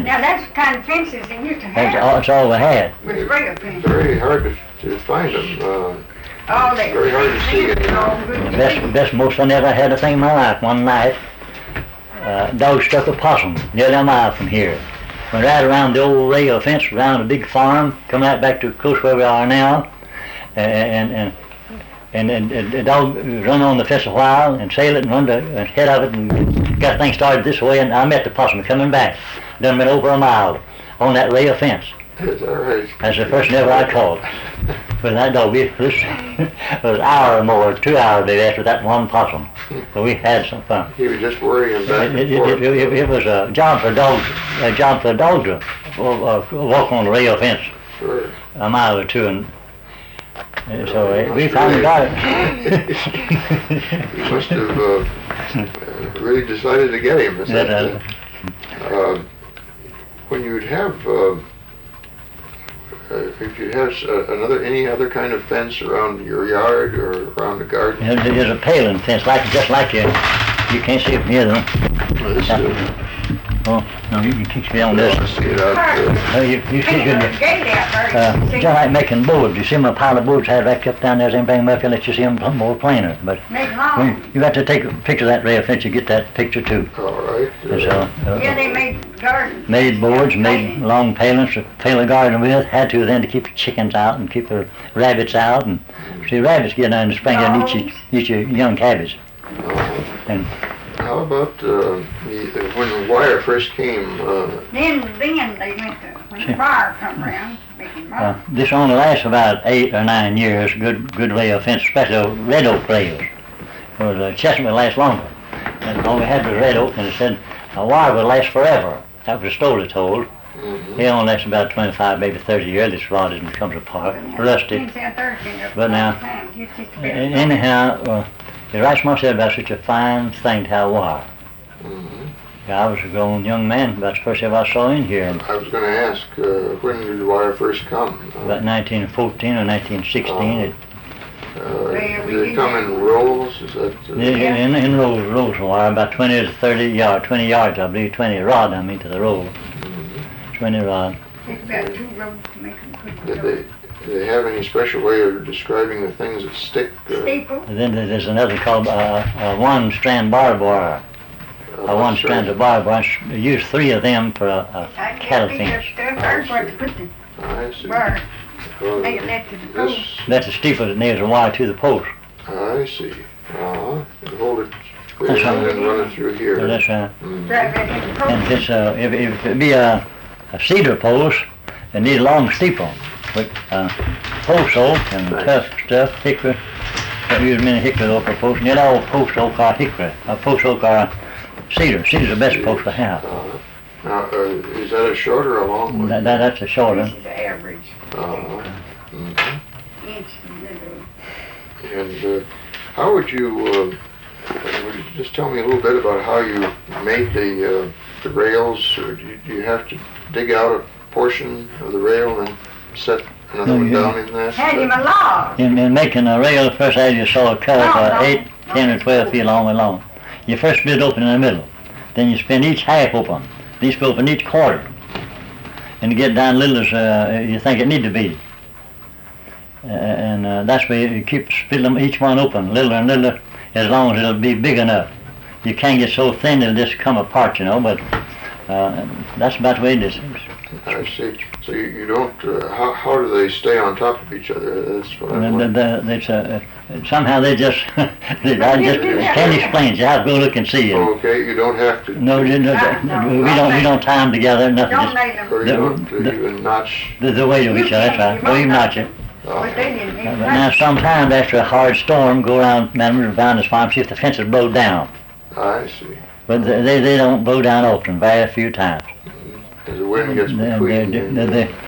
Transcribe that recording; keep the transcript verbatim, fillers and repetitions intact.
Now that's the kind of fences they used to have. That's all, that's all we had. Was rail fences. Very hard to, to find them. Uh, Oh, they very hard to see it. The best, best most I never had a thing in my life. One night, uh, dog struck a possum nearly a mile from here. Went right around the old rail fence, around a big farm, come right back to close where we are now, and and and, and, and the dog run on the fence a while and sail it and run the head of it and got things started this way, and I met the possum coming back. Done been over a mile on that rail fence. Is that right? That's the first never I caught. But that dog, we, this was an hour or more, two hours maybe after that one possum. So we had some fun. He was just worrying back It, and it, forth. it, it, it was a job for dogs, a job for dogs to uh, walk on the rail fence Sure. a mile or two, and uh, so uh, we finally got it. You must have uh, uh, really decided to get him. Is Yeah, that, uh, uh, when you'd have, uh, uh, if you have uh, another, any other kind of fence around your yard or around the garden? There's, there's a paling fence, like just like you. You can't see it from here though. Well, this, uh, Oh, no, you can keep me on this. I see it out there. Oh, you, you see Hey, good. there's a gate out there. Uh, just like making boards. You see them a pile of boards had racked up down there, everything back there, let you see them more plainer. But Make when long. you got to take a picture of that rail fence, you get that picture too. All right. And so, uh, Yeah, they made gardens. made boards, made long palings to fill the garden with. Had to then to keep the chickens out and keep the rabbits out. And see, rabbits get down in the spring and eat your, eat your young cabbage. Uh, And how about uh, the, when the wire first came? Uh, Then, then they went to, when the fire come around, making uh, more. this only lasts about eight or nine years. Good, good rail fence, especially red oak rails. Because uh, chestnut lasts longer. And all we had was red oak, and it said a wire would last forever. That was Stoller told. mhm. It only lasts about twenty-five, maybe thirty years. This rod and comes apart, rusty. Things out there been up But now, all the time. It's just a A- bit- Anyhow, uh, the Rice said about such a fine thing to have wire. Mhm. I was a grown young man, about the first ever I saw in here, in I was going to ask, uh, when did the wire first come? Uh, about nineteen fourteen or nineteen sixteen. It, uh, Yeah, we did it did come that. in rolls? Is that? Uh, in, in, in rolls, rolls of wire, about twenty to thirty yards, twenty yards, I believe, twenty rod, I mean, to the roll, mhm. twenty rod. It's about two roads to make them quick. Did they, do they have any special way of describing the things that stick? Uh, Staple. And then there's another called uh, uh, one strand barbed wire, uh, a one strand of barbed wire. They use three of them for a, a I cattle can't pick up fence. stuff. There's where to put the I see. wire. Uh, They left it to this, post. That's a steeple that nails the wire to the post. I see. Uh-huh. And hold it way That's down right. and run it through here. So that's right. Mhm. Drive it in the And post. if it's uh, if, if it be a, a cedar post, it need a long steeple with uh, post oak and Nice. tough stuff, hickory. Don't use many hickory oak or post. Not all post oak are hickory. Uh, post oak are cedar. Cedar's the best post to have. Uh-huh. Now, uh, is that a short or a long one? That, that, that's a short This one. is the average. Uh-huh. Mhm. Inch and little. And uh, how would you, uh, would you just tell me a little bit about how you made the, uh, the rails? Or do you, do you have to dig out a portion of the rail and set another No, one you- down in that? Had him a log. In, in making a rail, first as you saw a cut No, uh, no. eight, ten, or twelve feet long and long. You first split it open in the middle. Then you spin each half open. Then you split open each quarter. And you get down little as uh, you think it need to be. Uh, and uh, that's where you keep splitting them each one open, littler and littler, as long as it'll be big enough. You can't get so thin it'll just come apart, you know, but uh, that's about the way it is. I see. So you, you don't, uh, how, how do they stay on top of each other? That's what I'm The, wondering. the, the, it's, uh, somehow they just, they, I just can't explain. You have to go look and see. And, Okay, you don't have to, no, no, no, we don't, we don't tie them together, nothing. Don't Just lay them. or you the- don't uh, the- even notch? the, the weight of each other, that's right. Well, you notch it. But they didn't But even now touch. sometimes after a hard storm, go around Madam River this farm, see if the fence is blowed down. I see. But they, they they don't blow down often, very few times. As the wind gets They- between. they- and- they- they-